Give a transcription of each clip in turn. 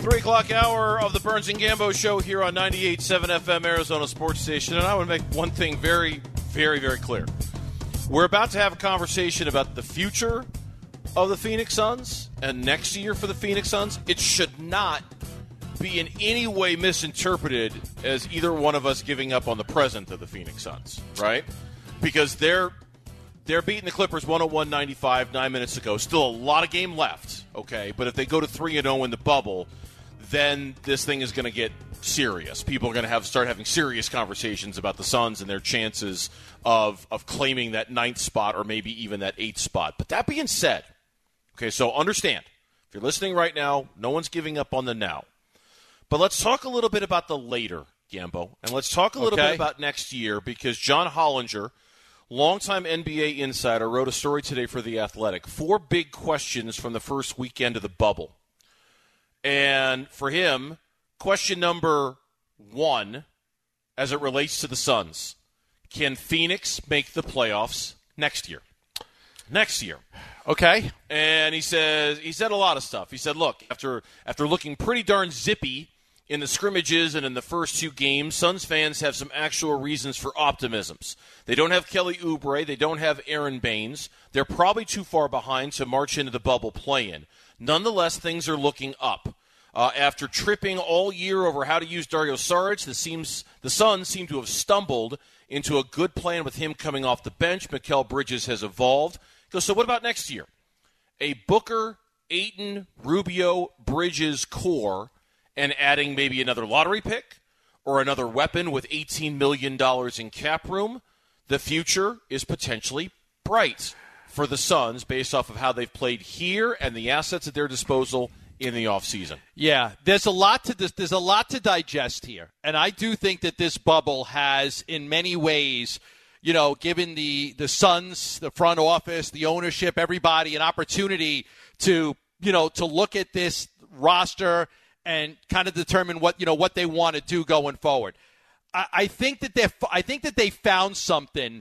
3 o'clock hour of the Burns and Gambo show here on 98.7 FM Arizona Sports Station. And I want to make one thing very, very, very clear. We're about to have a conversation about the future of the Phoenix Suns and next year for the Phoenix Suns. It should not be in any way misinterpreted as either one of us giving up on the present of the Phoenix Suns, right? Because they're beating the Clippers 101-95 9 minutes ago. Still a lot of game left, okay? But if they go to 3-0 in the bubble, then this thing is going to get serious. People are going to start having serious conversations about the Suns and their chances of claiming that 9th spot or maybe even that 8th spot. But that being said, okay, so understand, if you're listening right now, no one's giving up on the now. But let's talk a little bit about the later, Gambo, and let's talk a little bit about next year, because John Hollinger, longtime NBA insider, wrote a story today for The Athletic. 4 big questions from the first weekend of the bubble. And for him, question number 1, as it relates to the Suns, can Phoenix make the playoffs next year? Next year. Okay. And he said a lot of stuff. He said, look, after looking pretty darn zippy in the scrimmages and in the first 2 games, Suns fans have some actual reasons for optimisms. They don't have Kelly Oubre. They don't have Aaron Baines. They're probably too far behind to march into the bubble play-in. Nonetheless, things are looking up. After tripping all year over how to use Dario Saric, the Suns seem to have stumbled into a good plan with him coming off the bench. Mikal Bridges has evolved. He goes, so what about next year? A Booker, Ayton, Rubio, Bridges core, and adding maybe another lottery pick or another weapon with $18 million in cap room? The future is potentially bright for the Suns based off of how they've played here and the assets at their disposal in the offseason. Yeah, there's a lot to digest here. And I do think that this bubble has, in many ways, given the Suns, the front office, the ownership, everybody an opportunity to look at this roster and kind of determine what they want to do going forward. I think that they found something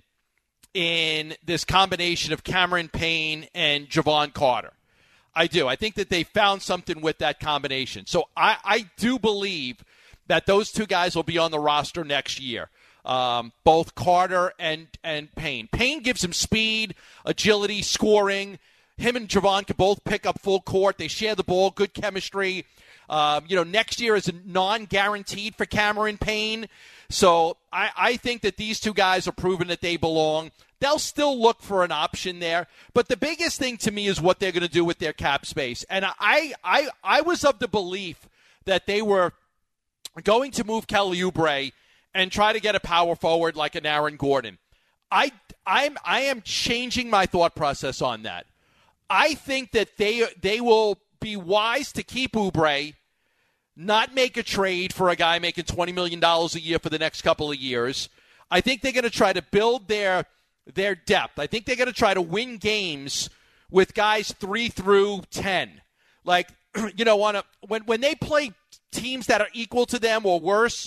in this combination of Cameron Payne and Javon Carter. I do. I think that they found something with that combination. So I do believe that those 2 guys will be on the roster next year, both Carter and Payne. Payne gives him speed, agility, scoring. Him and Javon can both pick up full court. They share the ball, good chemistry. Next year is non-guaranteed for Cameron Payne. So I think that these 2 guys are proving that they belong. They'll still look for an option there. But the biggest thing to me is what they're going to do with their cap space. And I was of the belief that they were going to move Kelly Oubre and try to get a power forward like an Aaron Gordon. I am changing my thought process on that. I think that they will be wise to keep Oubre, not make a trade for a guy making $20 million a year for the next couple of years. I think they're going to try to build their depth. I think they're going to try to win games with guys 3 through 10. Like, when they play teams that are equal to them or worse,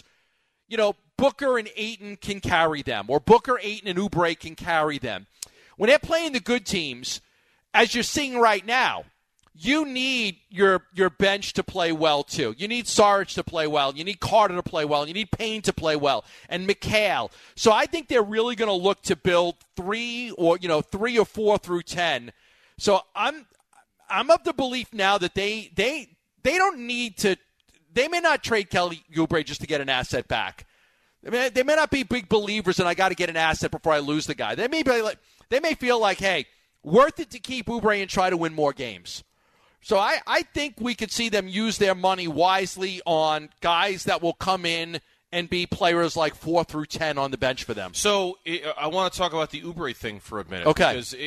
Booker and Ayton can carry them, or Booker, Ayton, and Oubre can carry them. When they're playing the good teams, as you're seeing right now, you need your bench to play well, too. You need Saric to play well. You need Carter to play well. You need Payne to play well. And Mikal. So I think they're really going to look to build 3 or 4 through 10. So I'm of the belief now that they don't need to – they may not trade Kelly Oubre just to get an asset back. They may not be big believers in I got to get an asset before I lose the guy. They may feel like, hey, worth it to keep Oubre and try to win more games. So I think we could see them use their money wisely on guys that will come in and be players like 4 through 10 on the bench for them. So I want to talk about the Oubre thing for a minute. Okay. Because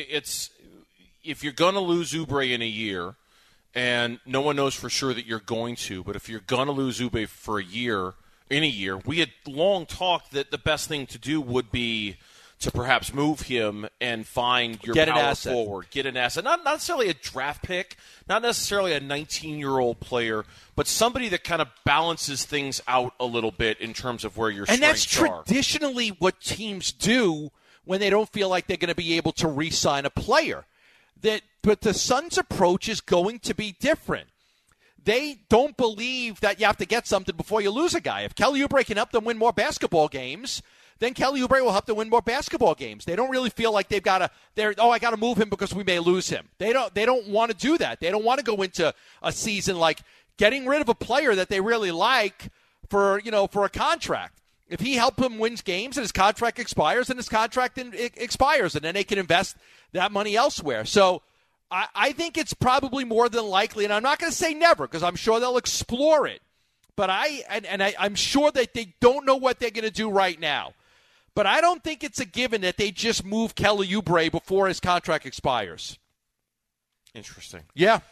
if you're going to lose Oubre in a year, and no one knows for sure that you're going to, but if you're going to lose Oubre for in a year, we had long talked that the best thing to do would be to perhaps move him and find your power forward. Get an asset. Not necessarily a draft pick, not necessarily a 19-year-old player, but somebody that kind of balances things out a little bit in terms of where your strengths are. And that's traditionally what teams do when they don't feel like they're going to be able to re-sign a player. But the Suns' approach is going to be different. they don't believe that you have to get something before you lose a guy. If Kelly Oubre can help them win more basketball games, then Kelly Oubre will help them win more basketball games. They don't really feel like they've got to, I got to move him because we may lose him. They don't want to do that. They don't want to go into a season like getting rid of a player that they really like for a contract. If he helps him win games and his contract expires, then his contract expires, and then they can invest that money elsewhere. So I think it's probably more than likely, and I'm not going to say never because I'm sure they'll explore it. But I'm sure that they don't know what they're going to do right now. But I don't think it's a given that they just move Kelly Oubre before his contract expires. Interesting. Yeah.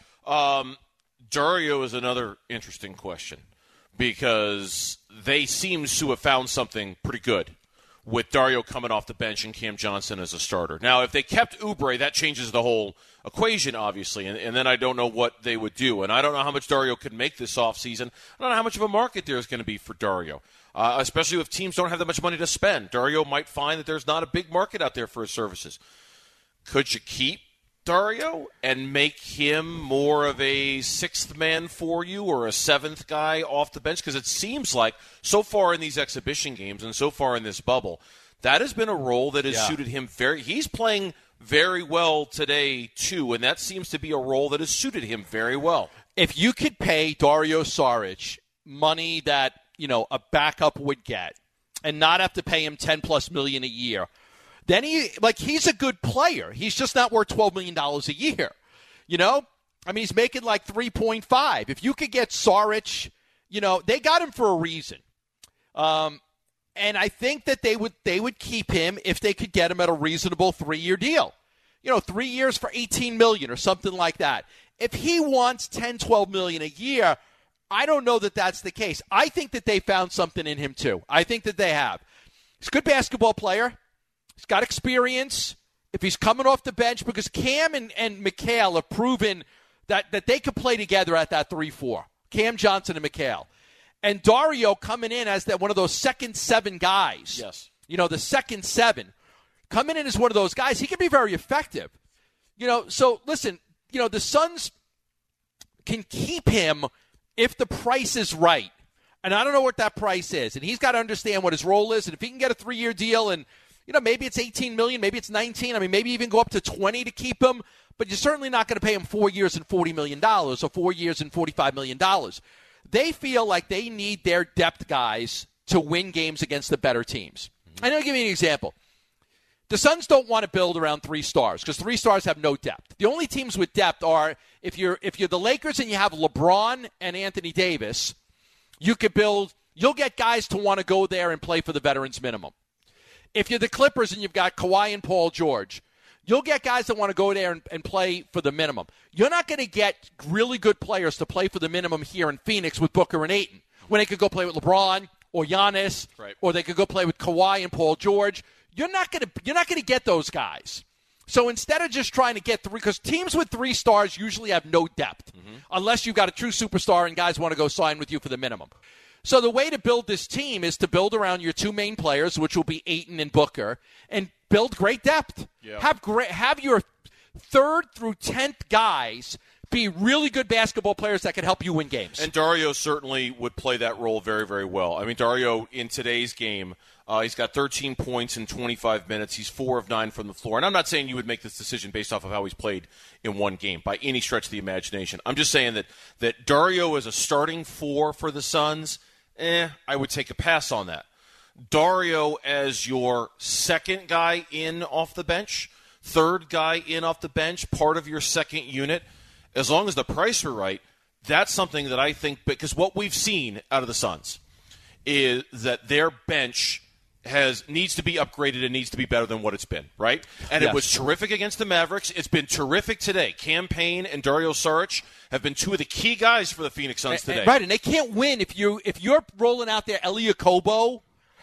Dario is another interesting question because they seem to have found something pretty good with Dario coming off the bench and Cam Johnson as a starter. Now, if they kept Oubre, that changes the whole equation, obviously, and then I don't know what they would do. And I don't know how much Dario could make this offseason. I don't know how much of a market there is going to be for Dario, especially if teams don't have that much money to spend. Dario might find that there's not a big market out there for his services. Could you keep Dario and make him more of a sixth man for you or a seventh guy off the bench? Because it seems like so far in these exhibition games and so far in this bubble, that has been a role that has suited him he's playing very well today, too, and that seems to be a role that has suited him very well. If you could pay Dario Saric money that, a backup would get and not have to pay him $10+ million a year, then he's a good player. He's just not worth $12 million a year. He's making like 3.5. If you could get Saric, they got him for a reason. And I think that they would keep him if they could get him at a reasonable 3-year deal. 3 years for $18 million or something like that. If he wants $10, $12 million a year, I don't know that that's the case. I think that they found something in him too. I think that they have. He's a good basketball player. He's got experience. If he's coming off the bench, because Cam and Mikal have proven that they could play together at that 3-4. Cam Johnson and Mikal. And Dario coming in as one of those second seven guys. Yes. The second seven. Coming in as one of those guys, he can be very effective. So listen, the Suns can keep him if the price is right. And I don't know what that price is. And he's got to understand what his role is. And if he can get a 3-year deal and, maybe it's $18 million, maybe it's $19. Maybe even go up to $20 to keep him. But you're certainly not going to pay him 4 years and $40 million or 4 years and $45 million. They feel like they need their depth guys to win games against the better teams. I'm going to give you an example. The Suns don't want to build around 3 stars because 3 stars have no depth. The only teams with depth are if you're the Lakers and you have LeBron and Anthony Davis, you'll get guys to want to go there and play for the veterans minimum. If you're the Clippers and you've got Kawhi and Paul George, you'll get guys that want to go there and play for the minimum. You're not going to get really good players to play for the minimum here in Phoenix with Booker and Ayton when they could go play with LeBron or Giannis, right, or they could go play with Kawhi and Paul George. You're not going to get those guys. So instead of just trying to get 3, because teams with 3 stars usually have no depth, unless you've got a true superstar and guys want to go sign with you for the minimum. So the way to build this team is to build around your 2 main players, which will be Ayton and Booker, and build great depth. Yeah. Have your 3rd through 10th guys be really good basketball players that can help you win games. And Dario certainly would play that role very, very well. Dario in today's game, he's got 13 points in 25 minutes. He's 4 of 9 from the floor. And I'm not saying you would make this decision based off of how he's played in one game by any stretch of the imagination. I'm just saying that Dario as a starting 4 for the Suns, I would take a pass on that. Dario as your second guy in off the bench, 3rd guy in off the bench, part of your second unit, as long as the price were right, that's something that I think, because what we've seen out of the Suns is that their bench needs to be upgraded and needs to be better than what it's been, right? And It was terrific against the Mavericks. It's been terrific today. Cam Payne and Dario Saric have been 2 of the key guys for the Phoenix Suns today. Right, and they can't win if you're rolling out there Elie Okobo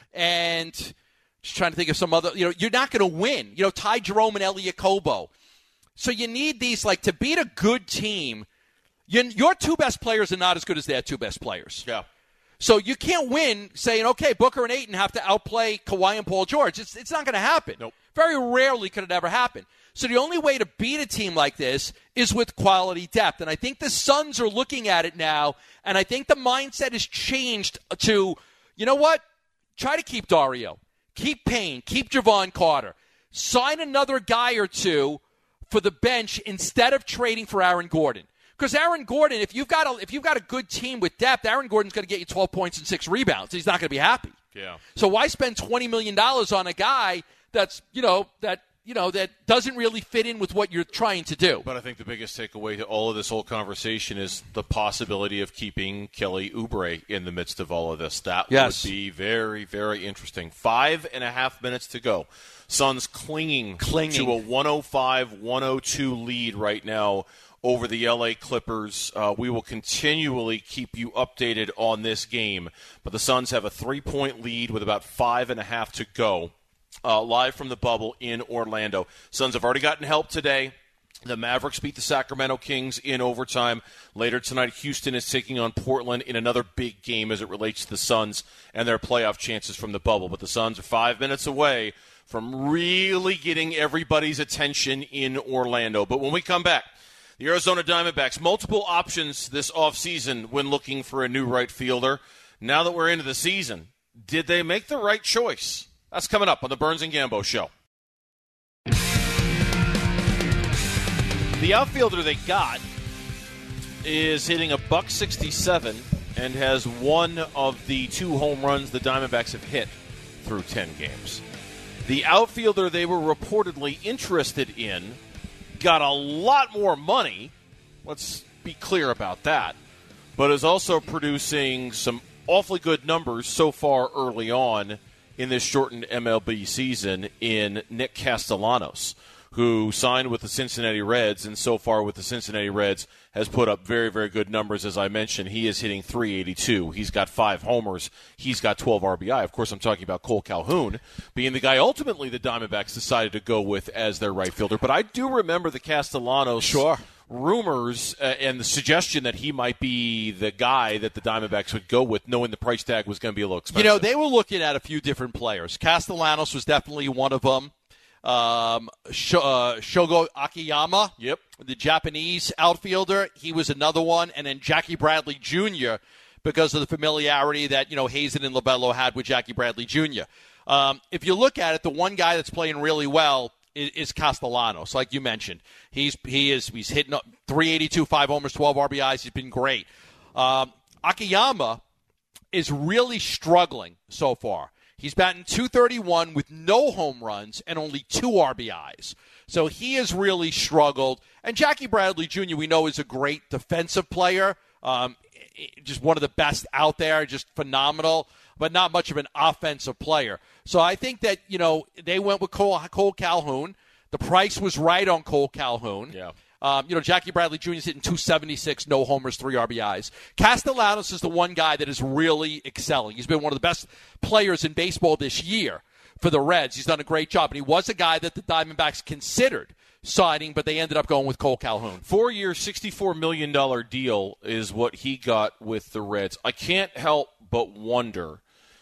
and just trying to think of some other, you're not going to win. Ty Jerome and Elie Okobo. So you need these, to beat a good team, your 2 best players are not as good as their 2 best players. Yeah. So you can't win saying, okay, Booker and Ayton have to outplay Kawhi and Paul George. It's not going to happen. Nope. Very rarely could it ever happen. So the only way to beat a team like this is with quality depth. And I think the Suns are looking at it now, and I think the mindset has changed to, you know what? Try to keep Dario. Keep Payne. Keep Javon Carter. Sign another guy or two for the bench instead of trading for Aaron Gordon. Because Aaron Gordon, if you've got a good team with depth, Aaron Gordon's going to get you 12 points and 6 rebounds. He's not going to be happy. Yeah. So why spend $20 million on a guy that's, that doesn't really fit in with what you're trying to do? But I think the biggest takeaway to all of this whole conversation is the possibility of keeping Kelly Oubre in the midst of all of this. That would be very, very interesting. 5.5 minutes to go. Suns clinging to a 105-102 lead right now over the LA Clippers. We will continually keep you updated on this game. But the Suns have a 3-point lead with about 5.5 to go. Live from the bubble in Orlando. Suns have already gotten help today. The Mavericks beat the Sacramento Kings in overtime. Later tonight, Houston is taking on Portland in another big game as it relates to the Suns and their playoff chances from the bubble. But the Suns are 5 minutes away from really getting everybody's attention in Orlando. But when we come back, the Arizona Diamondbacks, multiple options this offseason when looking for a new right fielder. Now that we're into the season, did they make the right choice? That's coming up on the Burns and Gambo Show. The outfielder they got is hitting a .167 and has one of the 2 home runs the Diamondbacks have hit through 10 games. The outfielder they were reportedly interested in got a lot more money, let's be clear about that, but is also producing some awfully good numbers so far early on in this shortened MLB season in Nick Castellanos, who signed with the Cincinnati Reds, and so far with the Cincinnati Reds has put up very, very good numbers. As I mentioned, he is hitting .382. He's got 5 homers. He's got 12 RBI. Of course, I'm talking about Cole Calhoun being the guy ultimately the Diamondbacks decided to go with as their right fielder. But I do remember the Castellanos rumors and the suggestion that he might be the guy that the Diamondbacks would go with, knowing the price tag was going to be a little expensive. They were looking at a few different players. Castellanos was definitely one of them. Shogo Akiyama, the Japanese outfielder, he was another one. And then Jackie Bradley Jr., because of the familiarity that, Hazen and Lobello had with Jackie Bradley Jr. If you look at it, the one guy that's playing really well is Castellanos, like you mentioned. He's hitting up .382, 5 homers, 12 RBIs. He's been great. Akiyama is really struggling so far. He's batting .231 with no home runs and only 2 RBIs. So he has really struggled. And Jackie Bradley Jr., we know, is a great defensive player, just one of the best out there, just phenomenal, but not much of an offensive player. So I think that, they went with Cole Calhoun. The price was right on Cole Calhoun. Yeah. Jackie Bradley Jr. is hitting .276, no homers, 3 RBIs. Castellanos is the one guy that is really excelling. He's been one of the best players in baseball this year for the Reds. He's done a great job. And he was a guy that the Diamondbacks considered signing, but they ended up going with Cole Calhoun. 4-year, $64 million deal is what he got with the Reds. I can't help but wonder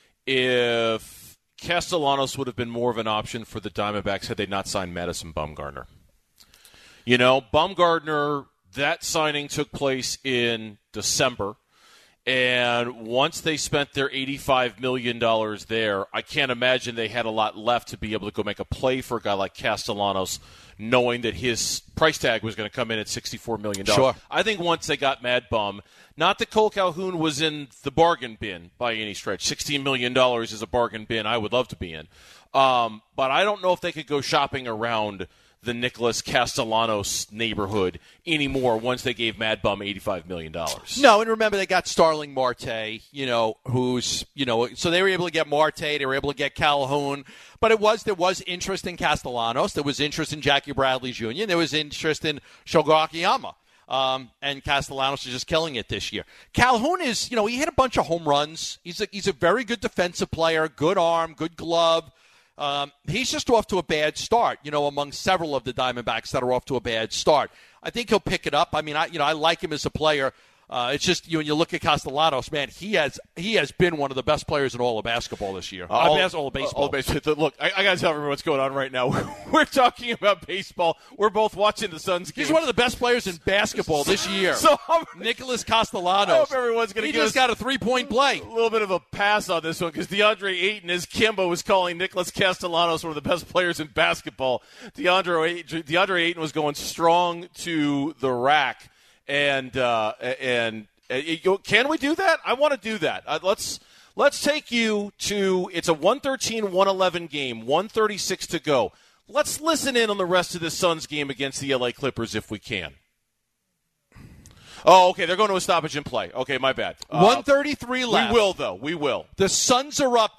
if Castellanos would have been more of an option for the Diamondbacks had they not signed Madison Bumgarner. Bumgarner, that signing took place in December, and once they spent their $85 million there, I can't imagine they had a lot left to be able to go make a play for a guy like Castellanos, knowing that his price tag was going to come in at $64 million. Sure. I think once they got Mad Bum, not that Cole Calhoun was in the bargain bin by any stretch. $16 million is a bargain bin I would love to be in. But I don't know if they could go shopping around the Nicholas Castellanos neighborhood anymore once they gave Mad Bum $85 million. No, and remember they got Starling Marte, who's, so they were able to get Marte, they were able to get Calhoun, but there was interest in Castellanos, there was interest in Jackie Bradley Jr., and there was interest in Shogo Akiyama. And Castellanos is just killing it this year. Calhoun is, he hit a bunch of home runs. He's a very good defensive player, good arm, good glove. He's just off to a bad start, among several of the Diamondbacks that are off to a bad start. I think he'll pick it up. I mean, I like him as a player. It's just when you look at Castellanos, man, he has been one of the best players in all of basketball this year. All of baseball. Look, I got to tell everyone what's going on right now. We're talking about baseball. We're both watching the Suns game. He's one of the best players in basketball this year. Nicholas Castellanos. I hope everyone's going to give us got a 3-point play. A little bit of a pass on this one because DeAndre Ayton, as Kimbo was calling Nicholas Castellanos one of the best players in basketball. DeAndre Ayton was going strong to the rack. And can we do that? I want to do that. Let's take you to, it's a 113-111 game, 136 to go. Let's listen in on the rest of this Suns game against the LA Clippers if we can. Oh, okay, they're going to a stoppage in play. Okay, my bad. 133 left. We will, though. We will. The Suns are up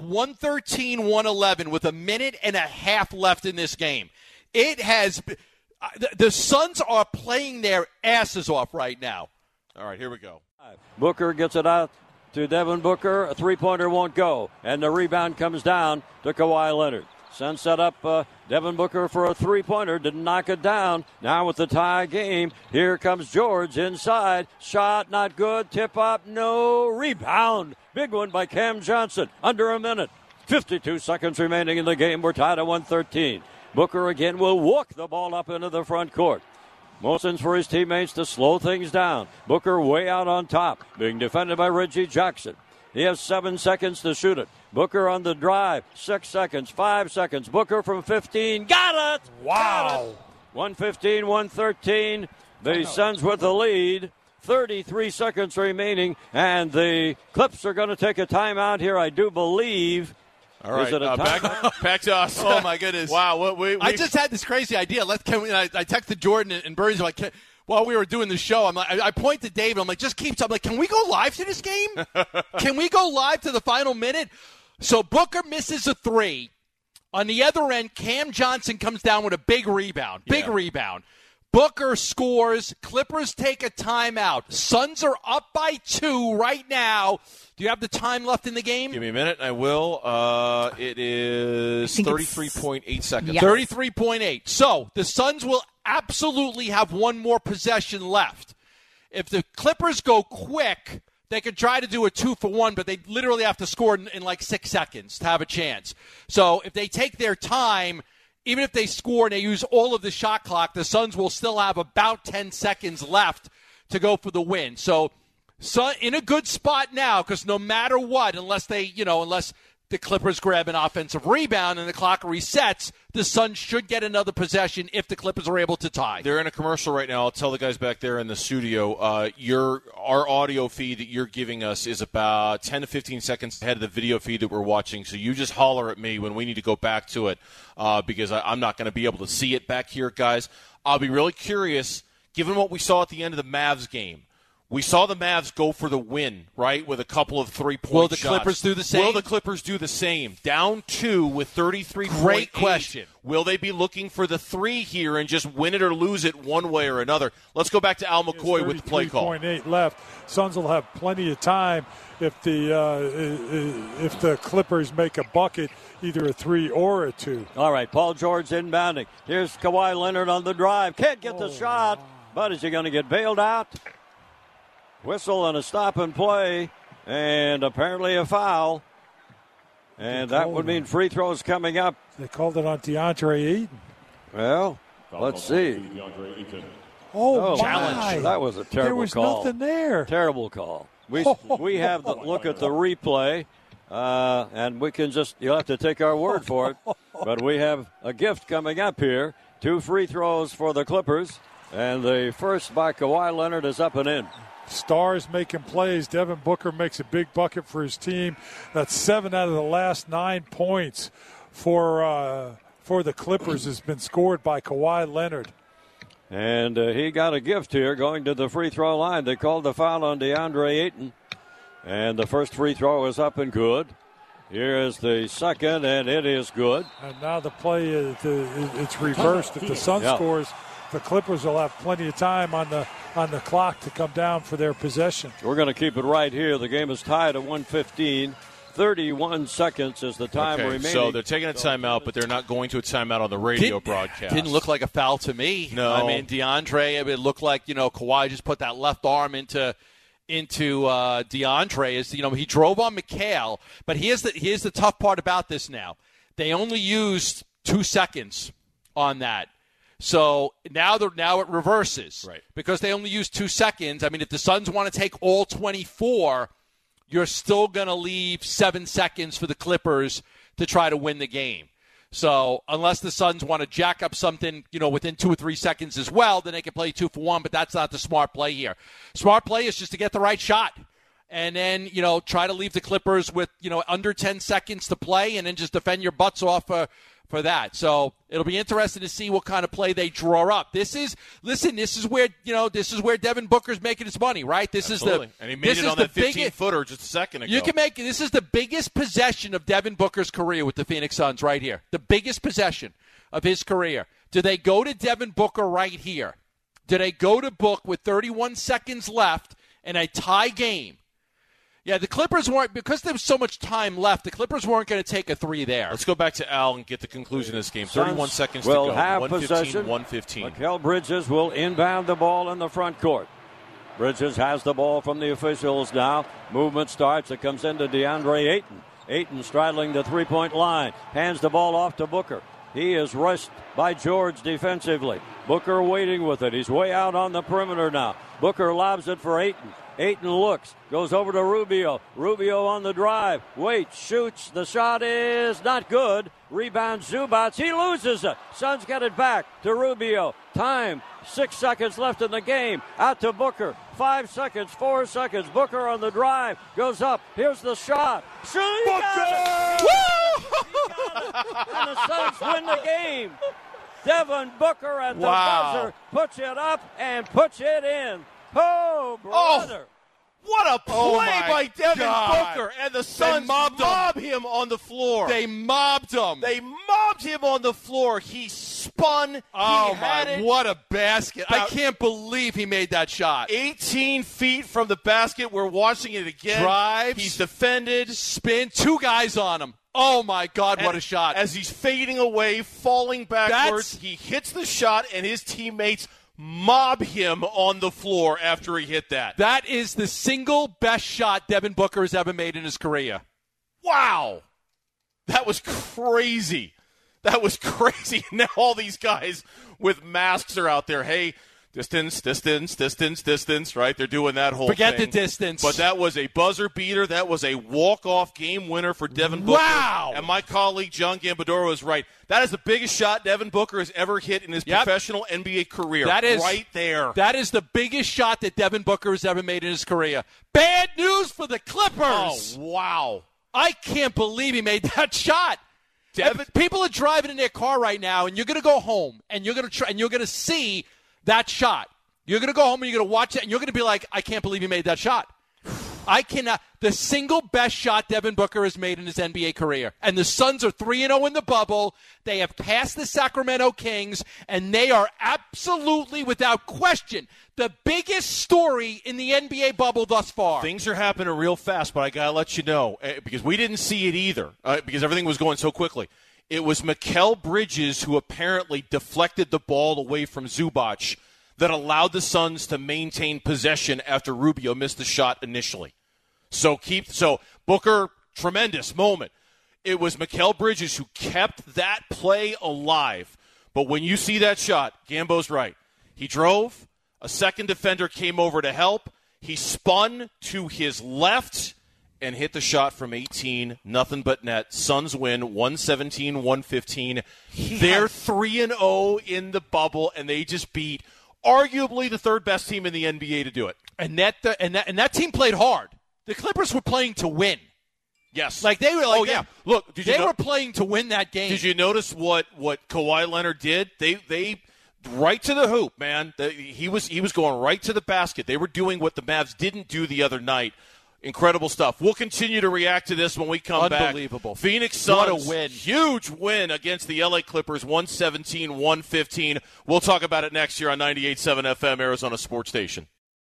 113-111 with a minute and a half left in this game. It has the Suns are playing their asses off right now. All right, here we go. Booker gets it out to Devin Booker. A three-pointer won't go. And the rebound comes down to Kawhi Leonard. Suns set up Devin Booker for a three-pointer. Didn't knock it down. Now with the tie game, here comes George inside. Shot not good. Tip up. No. Rebound. Big one by Cam Johnson. Under a minute. 52 seconds remaining in the game. We're tied at 113. Booker again will walk the ball up into the front court. Motions for his teammates to slow things down. Booker way out on top, being defended by Reggie Jackson. He has 7 seconds to shoot it. Booker on the drive, 6 seconds, 5 seconds. Booker from 15, got it! Wow. 115, 113. The Suns with the lead. 33 seconds remaining, and the Clips are going to take a timeout here, I do believe. All right, is it a back to us. Oh, my goodness. Wow. I just had this crazy idea. I texted Jordan and Burns while we were doing the show. I'm like, I point to David. I'm like, just keep talking. I'm like, can we go live to this game? Can we go live to the final minute? So Booker misses a three. On the other end, Cam Johnson comes down with a big rebound. Rebound. Booker scores. Clippers take a timeout. Suns are up by 2 right now. Do you have the time left in the game? Give me a minute. I will. It is 33.8 seconds. Yes. 33.8. So the Suns will absolutely have one more possession left. If the Clippers go quick, they could try to do a 2-for-1, but they literally have to score in like 6 seconds to have a chance. So if they take their time, even if they score and they use all of the shot clock, the Suns will still have about 10 seconds left to go for the win. So in a good spot now, because no matter what, unless the Clippers grab an offensive rebound and the clock resets, the Suns should get another possession if the Clippers are able to tie. They're in a commercial right now. I'll tell the guys back there in the studio, our audio feed that you're giving us is about 10 to 15 seconds ahead of the video feed that we're watching. So you just holler at me when we need to go back to it because I'm not going to be able to see it back here, guys. I'll be really curious, given what we saw at the end of the Mavs game. We saw the Mavs go for the win, right, with a couple of 3-point shots. Will the Clippers do the same? Will the Clippers do the same? Down 2 with 33.8. Great question. Will they be looking for the 3 here and just win it or lose it one way or another? Let's go back to Al McCoy with the play call. 33.8 left. Suns will have plenty of time if the Clippers make a bucket, either a 3 or a 2. All right, Paul George inbounding. Here's Kawhi Leonard on the drive. Can't get the shot, but is he going to get bailed out? Whistle and a stop and play, and apparently a foul. And that would mean free throws coming up. They called it on DeAndre Ayton. Well, let's see. Oh, challenge. That was a terrible call. There was nothing there. Terrible call. We have the look at the replay, and we can you'll have to take our word for it. But we have a gift coming up here. 2 free throws for the Clippers, and the first by Kawhi Leonard is up and in. Stars making plays. Devin Booker makes a big bucket for his team. That's 7 out of the last 9 points for the Clippers has been scored by Kawhi Leonard. And he got a gift here going to the free throw line. They called the foul on DeAndre Ayton. And the first free throw is up and good. Here is the second, and it is good. And now the play it's reversed. If the Suns scores, the Clippers will have plenty of time on the clock to come down for their possession. We're going to keep it right here. The game is tied at 1:15. 31 seconds is the time remaining. So they're taking a timeout, but they're not going to a timeout on the radio broadcast. Didn't look like a foul to me. No. I mean, DeAndre, it looked like, Kawhi just put that left arm into into DeAndre is, he drove on McHale, but here's the tough part about this now. They only used 2 seconds on that. So now it reverses. Right. Because they only used 2 seconds. I mean, if the Suns want to take all 24, you're still going to leave 7 seconds for the Clippers to try to win the game. So unless the Suns want to jack up something, within 2 or 3 seconds as well, then they can play 2 for 1, but that's not the smart play here. Smart play is just to get the right shot and then, try to leave the Clippers with, under 10 seconds to play and then just defend your butts off for that. So it'll be interesting to see what kind of play they draw up. This is where, Devin Booker's making his money, right? Absolutely. And he made it on that 15-footer just a second ago. This is the biggest possession of Devin Booker's career with the Phoenix Suns right here. The biggest possession of his career. Do they go to Devin Booker right here? Do they go to Book with 31 seconds left in a tie game? Yeah, the Clippers weren't, because there was so much time left, the Clippers weren't going to take a 3 there. Let's go back to Al and get the conclusion of this game. 31 seconds to will go. Have 115, 115. Mikal Bridges will inbound the ball in the front court. Bridges has the ball from the officials now. Movement starts. It comes into DeAndre Ayton. Ayton straddling the three-point line. Hands the ball off to Booker. He is rushed by George defensively. Booker waiting with it. He's way out on the perimeter now. Booker lobs it for Ayton. Ayton looks, goes over to Rubio. Rubio on the drive. Waits, shoots. The shot is not good. Rebound Zubac. He loses it. Suns get it back to Rubio. Time, 6 seconds left in the game. Out to Booker. 5 seconds, 4 seconds. Booker on the drive. Goes up. Here's the shot. Shoot! Booker! And the Suns win the game. Devin Booker at the buzzer puts it up and puts it in. Oh, brother. What a play by Devin God. Booker. And the Suns mob him on the floor. They mobbed him. They mobbed him on the floor. He spun. What a basket. I can't believe he made that shot. 18 feet from the basket. We're watching it again. Drives. He's defended. Spin. 2 guys on him. Oh, my God, what a shot. As he's fading away, falling backwards, he hits the shot, and his teammates mob him on the floor after he hit that. That is the single best shot Devin Booker has ever made in his career. Wow. That was crazy. That was crazy. Now all these guys with masks are out there. Hey, distance, right? They're doing that whole Forget thing. the distance. But that was a buzzer beater. That was a walk-off game winner for Devin Booker. Wow. And my colleague John Gambadoro is right. That is the biggest shot Devin Booker has ever hit in his professional NBA career. That is right there. That is the biggest shot that Devin Booker has ever made in his career. Bad news for the Clippers. Oh, wow. I can't believe he made that shot. People are driving in their car right now, and you're going to go home, and you're going to see that shot. You're going to go home and you're going to watch it, and you're going to be like, I can't believe he made that shot. I cannot. The single best shot Devin Booker has made in his NBA career. And the Suns are 3-0 in the bubble. They have passed the Sacramento Kings, and they are absolutely, without question, the biggest story in the NBA bubble thus far. Things are happening real fast, but I got to let you know, because we didn't see it either, because everything was going so quickly. It was Mikal Bridges who apparently deflected the ball away from Zubac that allowed the Suns to maintain possession after Rubio missed the shot initially. So Booker, tremendous moment. It was Mikal Bridges who kept that play alive. But when you see that shot, Gambo's right. He drove. A second defender came over to help. He spun to his left and hit the shot from 18. Nothing but net. Suns win 117-115. They're 3-0 in the bubble, and they just beat arguably the third best team in the NBA to do it. And that team played hard. The Clippers were playing to win. Yes. They were oh, yeah. Look, they were playing to win that game. Did you notice what Kawhi Leonard did? They right to the hoop, man. He was going right to the basket. They were doing what the Mavs didn't do the other night. Incredible stuff. We'll continue to react to this when we come back. Unbelievable. Phoenix Suns, what a win. Huge win against the LA Clippers, 117-115. We'll talk about it next year on 98.7 FM, Arizona Sports Station.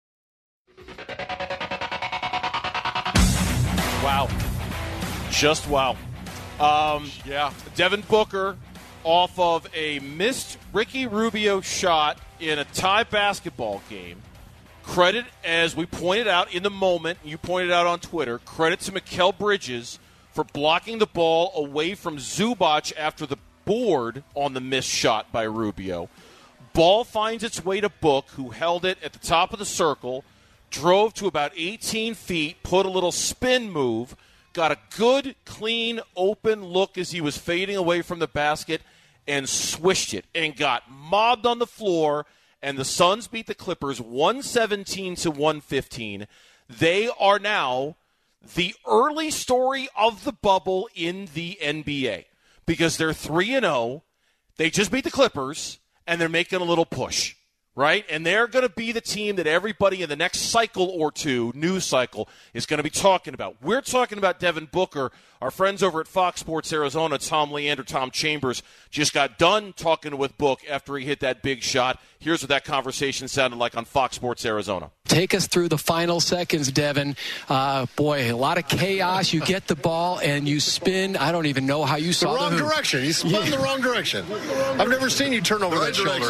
Wow. Just wow. Yeah. Devin Booker off of a missed Ricky Rubio shot in a tie basketball game Credit, as we pointed out in the moment, you pointed out on Twitter, credit to Mikal Bridges for blocking the ball away from Zubac after the board on the missed shot by Rubio. Ball finds its way to Book, who held it at the top of the circle, drove to about 18 feet, put a little spin move, got a good, clean, open look as he was fading away from the basket, and swished it and got mobbed on the floor. And the Suns beat the Clippers 117-115. They are now the early story of the bubble in the NBA because they're 3-0. They just beat the Clippers, and they're making a little push, right? And they're going to be the team that everybody in the next cycle or two, news cycle, is going to be talking about. We're talking about Devin Booker. Our friends over at Fox Sports Arizona, Tom Leander, Tom Chambers, just got done talking with Book after he hit that big shot. Here's what that conversation sounded like on Fox Sports Arizona. Take us through the final seconds, Devin. Boy, a lot of chaos. You get the ball and you spin. I don't even know how you saw the wrong direction. You spun the wrong direction. I've never seen you turn over that shoulder.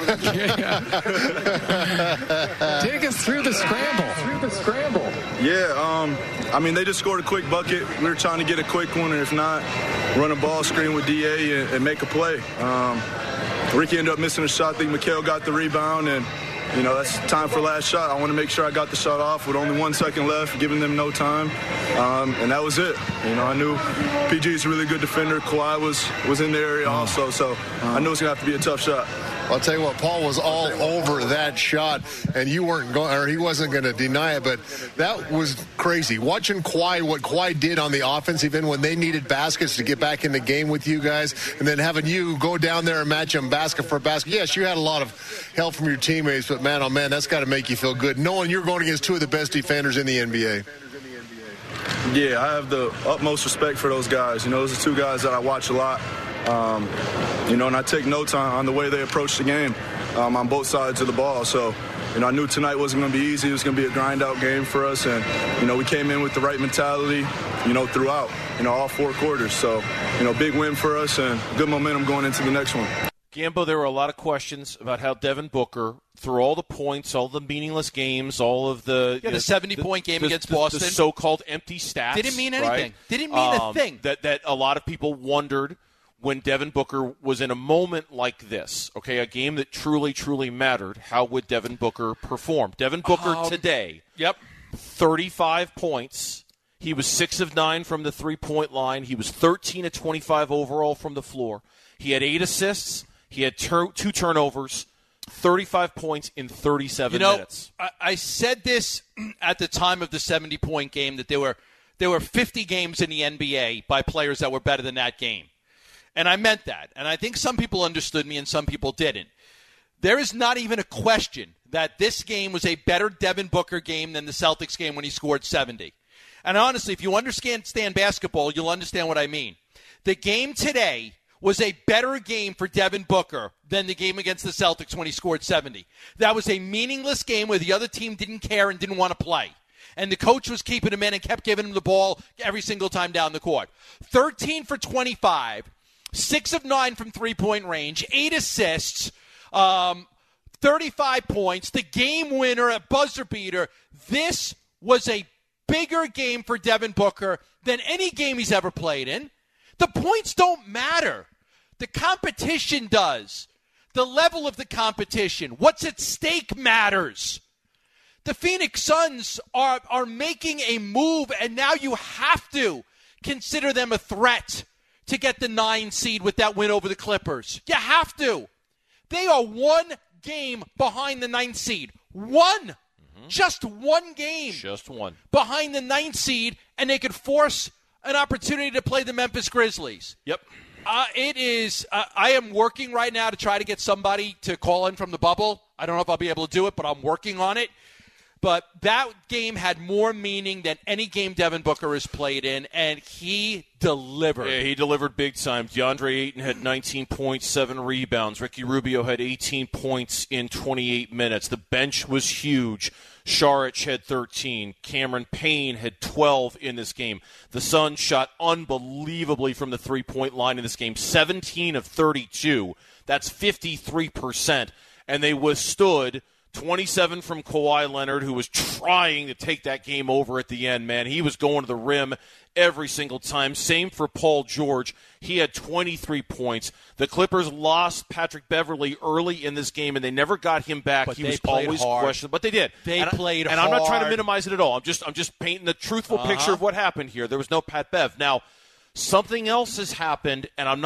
Take us through the scramble. Yeah, I mean, they just scored a quick bucket. We were trying to get a quick one, and if not, run a ball screen with DA and make a play. Ricky ended up missing a shot. I think Mikal got the rebound, and, you know, that's time for last shot. I want to make sure I got the shot off with only 1 second left, giving them no time, and that was it. You know, I knew PG's a really good defender. Kawhi was in the area also, so I knew it was going to have to be a tough shot. I'll tell you what, Paul was all over that shot, and you weren't going, or he wasn't going to deny it, but that was crazy. Watching Kawhi, what Kawhi did on the offensive end when they needed baskets to get back in the game with you guys, and then having you go down there and match them basket for basket. Yes, you had a lot of help from your teammates, but man, oh man, that's got to make you feel good, knowing you're going against two of the best defenders in the NBA. Yeah, I have the utmost respect for those guys. You know, those are two guys that I watch a lot. You know, and I take notes on the way they approach the game on both sides of the ball. So, you know, I knew tonight wasn't going to be easy. It was going to be a grind-out game for us. And, you know, we came in with the right mentality, you know, throughout, you know, all 4 quarters. So, you know, big win for us and good momentum going into the next one. Gambo, there were a lot of questions about how Devin Booker, through all the points, all the meaningless games, all of the... Yeah, the 70-point game against Boston. The so-called empty stats. Didn't mean anything. Right? Didn't mean a thing. That a lot of people wondered when Devin Booker was in a moment like this, okay, a game that truly, truly mattered, how would Devin Booker perform? Devin Booker today, 35 points. He was 6 of 9 from the three-point line. He was 13 of 25 overall from the floor. He had 8 assists. He had 2 turnovers, 35 points in 37 minutes. I said this at the time of the 70-point game that there were 50 games in the NBA by players that were better than that game. And I meant that. And I think some people understood me and some people didn't. There is not even a question that this game was a better Devin Booker game than the Celtics game when he scored 70. And honestly, if you understand basketball, you'll understand what I mean. The game today was a better game for Devin Booker than the game against the Celtics when he scored 70. That was a meaningless game where the other team didn't care and didn't want to play. And the coach was keeping him in and kept giving him the ball every single time down the court. 13 for 25, 6 of 9 from three-point range, 8 assists, 35 points, the game winner, a buzzer beater. This was a bigger game for Devin Booker than any game he's ever played in. The points don't matter. The competition does. The level of the competition, what's at stake matters. The Phoenix Suns are making a move, and now you have to consider them a threat to get the 9 seed with that win over the Clippers. You have to. They are 1 game behind the 9th seed. 1. Just 1 game. Just 1. Behind the 9th seed, and they could force an opportunity to play the Memphis Grizzlies. Yep. It is. I am working right now to try to get somebody to call in from the bubble. I don't know if I'll be able to do it, but I'm working on it. But that game had more meaning than any game Devin Booker has played in, and he delivered. Yeah, he delivered big time. DeAndre Ayton had 19 points, 7 rebounds. Ricky Rubio had 18 points in 28 minutes. The bench was huge. Saric had 13. Cameron Payne had 12 in this game. The Suns shot unbelievably from the three-point line in this game, 17 of 32. That's 53%. And they withstood 27 from Kawhi Leonard, who was trying to take that game over at the end, man. He was going to the rim every single time. Same for Paul George. He had 23 points. The Clippers lost Patrick Beverley early in this game, and they never got him back. But he they was played always hard. questionable. But they did. They played hard. And I'm not trying to minimize it at all. I'm just painting the truthful picture of what happened here. There was no Pat Bev. Now, something else has happened, and I'm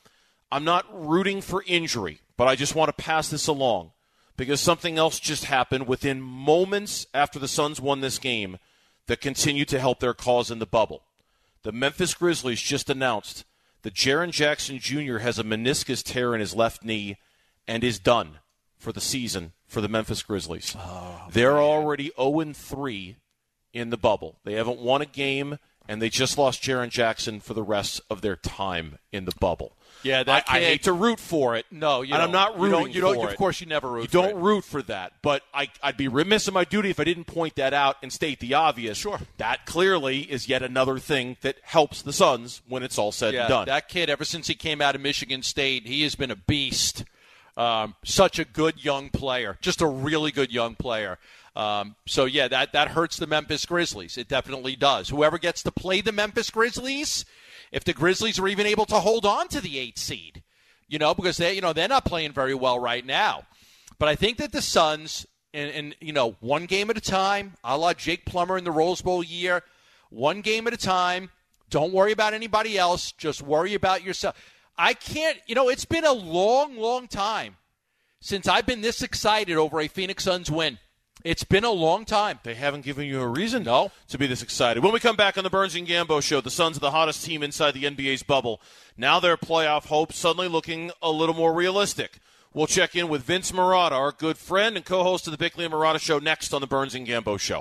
not rooting for injury, but I just want to pass this along. Because something else just happened within moments after the Suns won this game that continued to help their cause in the bubble. The Memphis Grizzlies just announced that Jaren Jackson Jr. has a meniscus tear in his left knee and is done for the season for the Memphis Grizzlies. They're already 0-3 in the bubble. They haven't won a game, and they just lost Jaren Jackson for the rest of their time in the bubble. Yeah, that I hate to root for it. No, and I'm not rooting for it. Of course, you never root. You don't root for that, but I'd be remiss in my duty if I didn't point that out and state the obvious. Sure, that clearly is yet another thing that helps the Suns when it's all said and done. That kid, ever since he came out of Michigan State, he has been a beast. Such a good young player, just a really good young player. So yeah, that hurts the Memphis Grizzlies. It definitely does. Whoever gets to play the Memphis Grizzlies. If the Grizzlies are even able to hold on to the 8th seed, because they're not playing very well right now. But I think that the Suns, and one game at a time, a la Jake Plummer in the Rose Bowl year, one game at a time. Don't worry about anybody else. Just worry about yourself. I can't, it's been a long, long time since I've been this excited over a Phoenix Suns win. It's been a long time. They haven't given you a reason to be this excited. When we come back on the Burns and Gambo Show, the Suns are the hottest team inside the NBA's bubble. Now their playoff hopes suddenly looking a little more realistic. We'll check in with Vince Marotta, our good friend and co-host of the Bickley and Marotta Show, next on the Burns and Gambo Show.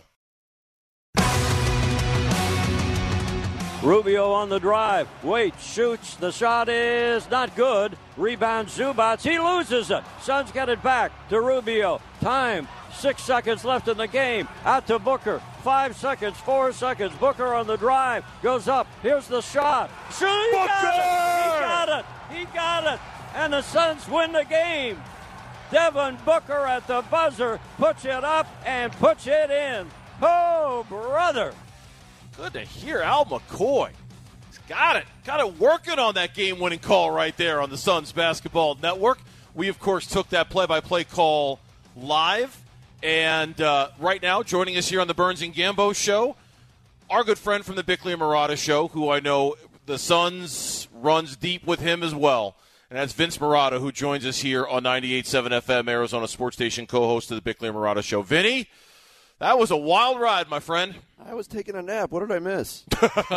Rubio on the drive. Waits, shoots. The shot is not good. Rebound Zubats. He loses it. Suns get it back to Rubio. Time. 6 seconds left in the game. Out to Booker. 5 seconds, 4 seconds. Booker on the drive. Goes up. Here's the shot. Shoot! He got it! He got it! And the Suns win the game. Devin Booker at the buzzer puts it up and puts it in. Oh, brother. Good to hear Al McCoy. He's got it working on that game-winning call right there on the Suns Basketball Network. We, of course, took that play-by-play call live. And right now, joining us here on the Burns and Gambo Show, our good friend from the Bickley and Marotta Show, who I know the Suns runs deep with him as well. And that's Vince Marotta, who joins us here on 98.7 FM, Arizona Sports Station, co-host of the Bickley and Marotta Show. Vinny, that was a wild ride, my friend. I was taking a nap. What did I miss?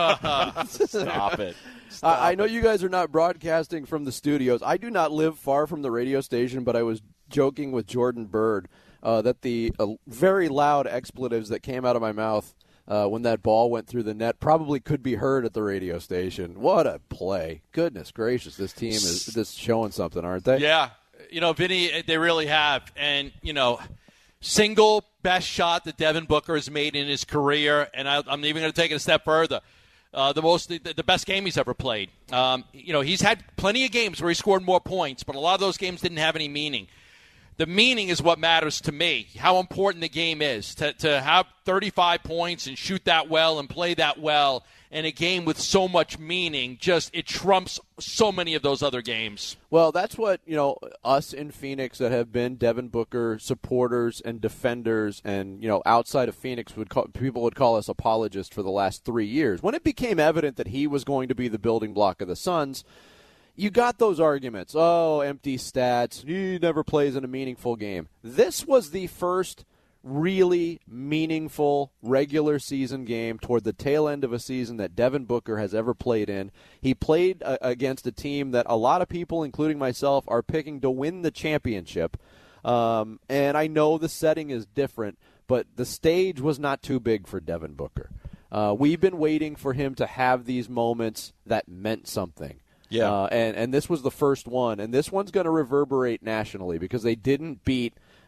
Stop it. I know you guys are not broadcasting from the studios. I do not live far from the radio station, but I was joking with Jordan Bird that the very loud expletives that came out of my mouth when that ball went through the net probably could be heard at the radio station. What a play. Goodness gracious, this team is just showing something, aren't they? Yeah. Vinny, they really have. And, single best shot that Devin Booker has made in his career, and I'm even going to take it a step further. The best game he's ever played. He's had plenty of games where he scored more points, but a lot of those games didn't have any meaning. The meaning is what matters to me, how important the game is. To have 35 points and shoot that well and play that well in a game with so much meaning, it trumps so many of those other games. Well, that's what, us in Phoenix that have been Devin Booker supporters and defenders and, outside of Phoenix, people would call us apologists for the last 3 years. When it became evident that he was going to be the building block of the Suns, you got those arguments. Oh, empty stats. He never plays in a meaningful game. This was the first really meaningful regular season game toward the tail end of a season that Devin Booker has ever played in. He played against a team that a lot of people, including myself, are picking to win the championship. And I know the setting is different, but the stage was not too big for Devin Booker. We've been waiting for him to have these moments that meant something. Yeah, and this was the first one, and this one's going to reverberate nationally because they didn't beat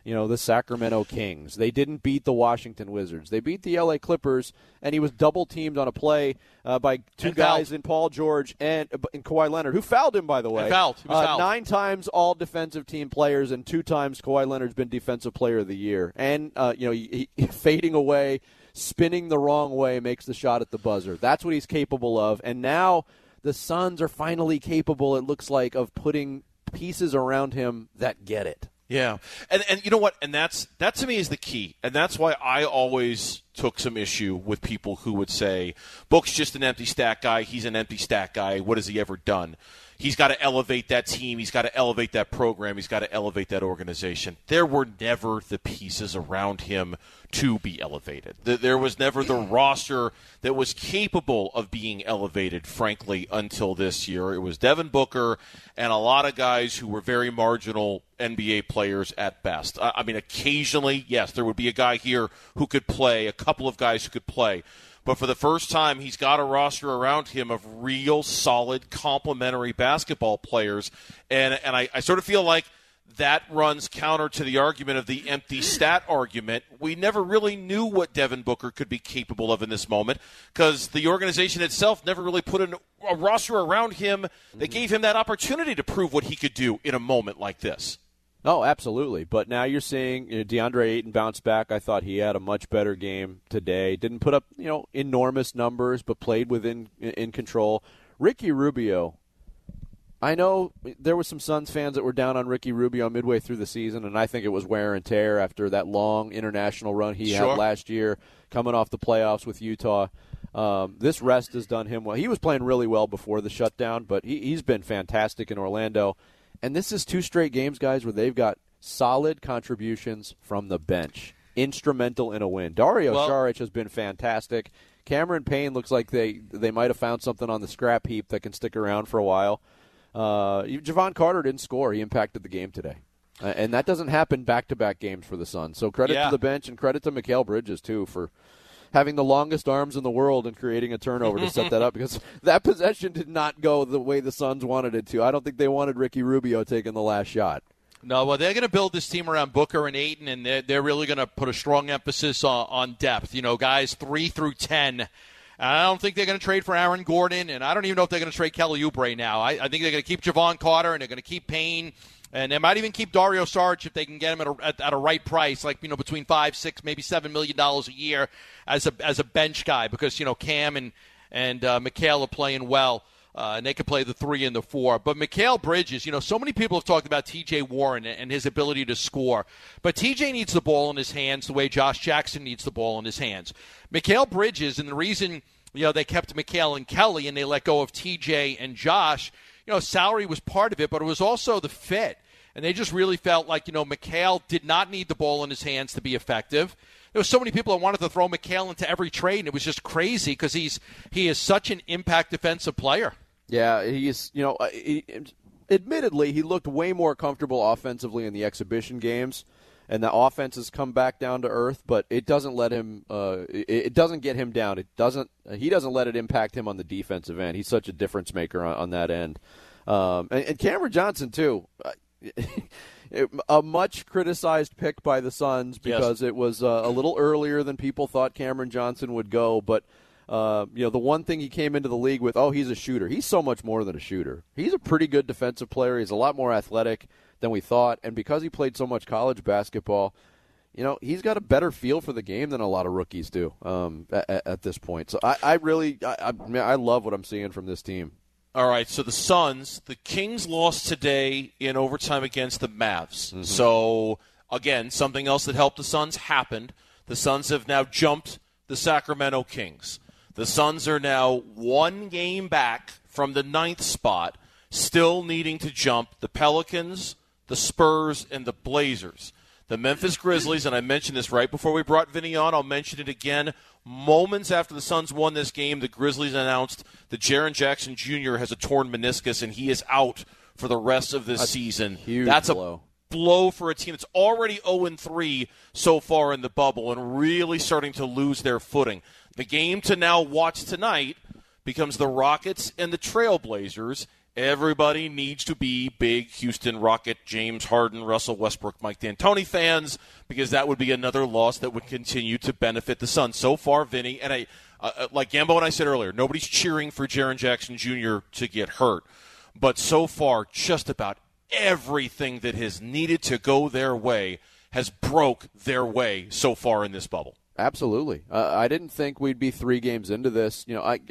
the Sacramento Kings. They didn't beat the Washington Wizards. They beat the LA Clippers, and he was double-teamed on a play by two guys in Paul George and Kawhi Leonard, who fouled him, by the way. He was fouled. 9 times all defensive team players, and 2 times Kawhi Leonard's been Defensive Player of the Year. And, he fading away, spinning the wrong way, makes the shot at the buzzer. That's what he's capable of. And now the Suns are finally capable, it looks like, of putting pieces around him that get it. Yeah. And you know what? And that to me is the key. And that's why I always took some issue with people who would say, Book's just an empty stat guy. He's an empty stat guy. What has he ever done? He's got to elevate that team. He's got to elevate that program. He's got to elevate that organization. There were never the pieces around him to be elevated. There was never the roster that was capable of being elevated, frankly, until this year. It was Devin Booker and a lot of guys who were very marginal NBA players at best. I mean, occasionally, yes, there would be a guy here who could play, a couple of guys who could play. But for the first time, he's got a roster around him of real solid complementary basketball players. And I sort of feel like that runs counter to the argument of the empty stat argument. We never really knew what Devin Booker could be capable of in this moment because the organization itself never really put a roster around him that gave him that opportunity to prove what he could do in a moment like this. Oh, absolutely. But now you're seeing DeAndre Ayton bounce back. I thought he had a much better game today. Didn't put up enormous numbers, but played in control. Ricky Rubio. I know there were some Suns fans that were down on Ricky Rubio midway through the season, and I think it was wear and tear after that long international run he had last year, coming off the playoffs with Utah. This rest has done him well. He was playing really well before the shutdown, but he's been fantastic in Orlando. And this is 2 straight games, guys, where they've got solid contributions from the bench, instrumental in a win. Dario Saric has been fantastic. Cameron Payne looks like they might have found something on the scrap heap that can stick around for a while. Javon Carter didn't score. He impacted the game today. And that doesn't happen back-to-back games for the Suns. So credit to the bench and credit to Mikal Bridges, too, for having the longest arms in the world and creating a turnover to set that up, because that possession did not go the way the Suns wanted it to. I don't think they wanted Ricky Rubio taking the last shot. No, well, they're going to build this team around Booker and Ayton, and they're really going to put a strong emphasis on depth. Guys 3 through 10. I don't think they're going to trade for Aaron Gordon, and I don't even know if they're going to trade Kelly Oubre now. I think they're going to keep Javon Carter, and they're going to keep Payne, and they might even keep Dario Saric if they can get him at a right price, like between $5, $6, maybe $7 million a year as a bench guy, because Cam and Mikal are playing well. And they can play the 3 and the 4. But Mikal Bridges, so many people have talked about T.J. Warren and his ability to score. But T.J. needs the ball in his hands the way Josh Jackson needs the ball in his hands. Mikal Bridges, and the reason they kept Mikal and Kelly and they let go of T.J. and Josh, salary was part of it, but it was also the fit. And they just really felt like, Mikal did not need the ball in his hands to be effective. There were so many people that wanted to throw Mikal into every trade, and it was just crazy because he is such an impact defensive player. Yeah, he's, admittedly, he looked way more comfortable offensively in the exhibition games, and the offense has come back down to earth, but it doesn't let him, it doesn't get him down. He doesn't let it impact him on the defensive end. He's such a difference maker on that end. And Cameron Johnson, too. A much criticized pick by the Suns because it was a little earlier than people thought Cameron Johnson would go. But, the one thing he came into the league with, he's a shooter. He's so much more than a shooter. He's a pretty good defensive player. He's a lot more athletic than we thought. And because he played so much college basketball, he's got a better feel for the game than a lot of rookies do at this point. So I love what I'm seeing from this team. All right, so the Kings lost today in overtime against the Mavs. Mm-hmm. So, again, something else that helped the Suns happened. The Suns have now jumped the Sacramento Kings. The Suns are now 1 game back from the 9th spot, still needing to jump the Pelicans, the Spurs, and the Blazers. The Memphis Grizzlies, and I mentioned this right before we brought Vinny on, I'll mention it again. Moments after the Suns won this game, the Grizzlies announced that Jaren Jackson Jr. has a torn meniscus, and he is out for the rest of this season. That's a blow for a team that's already 0-3 so far in the bubble and really starting to lose their footing. The game to now watch tonight becomes the Rockets and the Trailblazers, Everybody needs to be big Houston Rocket, James Harden, Russell Westbrook, Mike D'Antoni fans, because that would be another loss that would continue to benefit the Suns. So far, Vinny, and like Gambo and I said earlier, nobody's cheering for Jaren Jackson Jr. to get hurt. But so far, just about everything that has needed to go their way has broke their way so far in this bubble. Absolutely. I didn't think we'd be 3 games into this.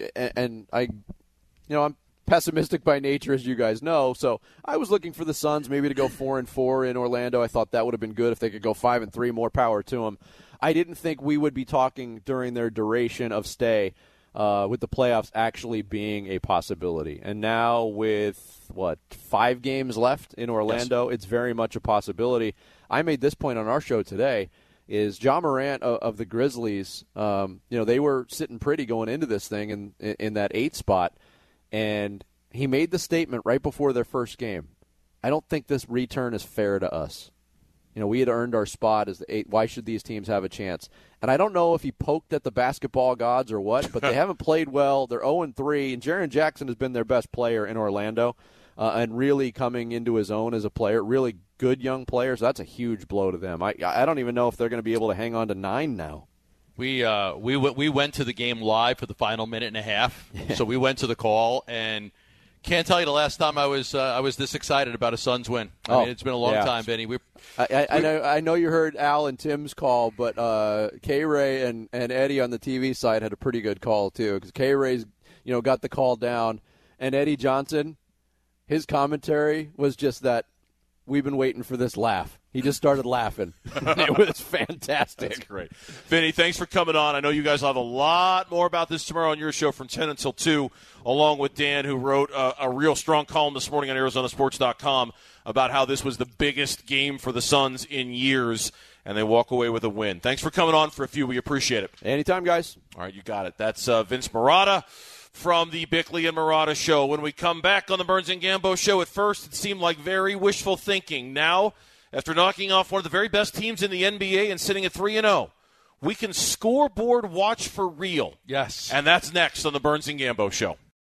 I'm pessimistic by nature, as you guys know. So I was looking for the Suns maybe to go 4-4 in Orlando. I thought that would have been good if they could go 5-3. More power to them. I didn't think we would be talking during their duration of stay with the playoffs actually being a possibility. And now with, 5 games left in Orlando, It's very much a possibility. I made this point on our show today, is Ja Morant of the Grizzlies, they were sitting pretty going into this thing in that 8 spot. And he made the statement right before their first game, I don't think this return is fair to us. We had earned our spot as the 8. Why should these teams have a chance? And I don't know if he poked at the basketball gods or what, but they haven't played well. They're 0-3, and Jaren Jackson has been their best player in Orlando and really coming into his own as a player. Really good young player, so that's a huge blow to them. I don't even know if they're going to be able to hang on to 9 now. We went to the game live for the final minute and a half, so we went to the call, and can't tell you the last time I was this excited about a Suns win. I mean, it's been a long time, Benny. I know you heard Al and Tim's call, but K-Ray and Eddie on the TV side had a pretty good call too, because K-Ray's got the call down, and Eddie Johnson, his commentary was just that we've been waiting for this laugh. He just started laughing. It was fantastic. That's great. Vinny, thanks for coming on. I know you guys will have a lot more about this tomorrow on your show from 10 until 2, along with Dan, who wrote a real strong column this morning on ArizonaSports.com about how this was the biggest game for the Suns in years, and they walk away with a win. Thanks for coming on for a few. We appreciate it. Anytime, guys. All right, you got it. That's Vince Marotta from the Bickley and Marotta Show. When we come back on the Burns and Gambo Show, at first it seemed like very wishful thinking. Now, after knocking off one of the very best teams in the NBA and sitting at 3-0, we can scoreboard watch for real. Yes. And that's next on the Burns and Gambo Show.